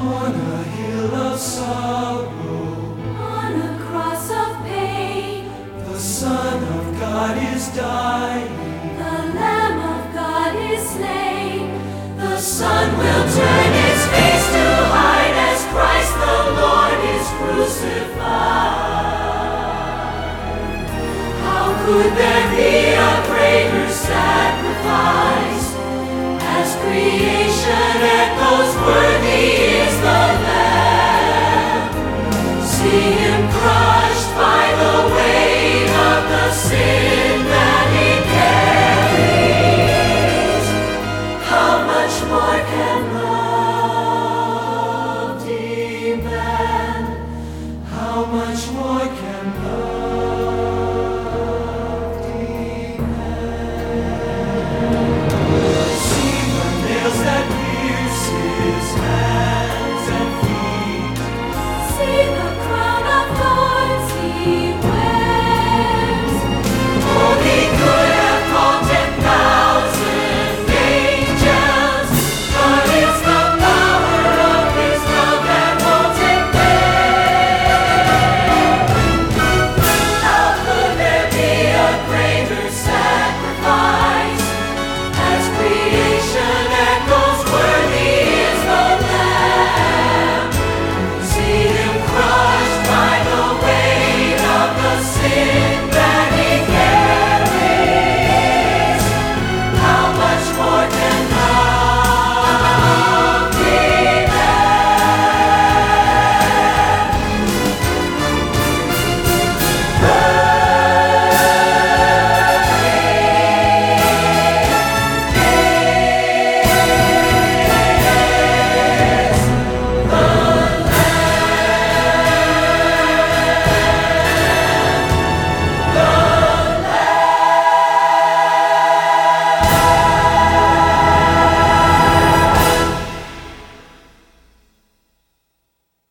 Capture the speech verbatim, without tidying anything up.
On a hill of sorrow, on a cross of pain, the Son of God is dying. the Lamb of God is slain. The sun will turn its face to hide as Christ the Lord is crucified. How could there be a greater sacrifice? As creation echoes, worthy is the Lamb. See him crushed by the weight of the sin that he carries. How much more can love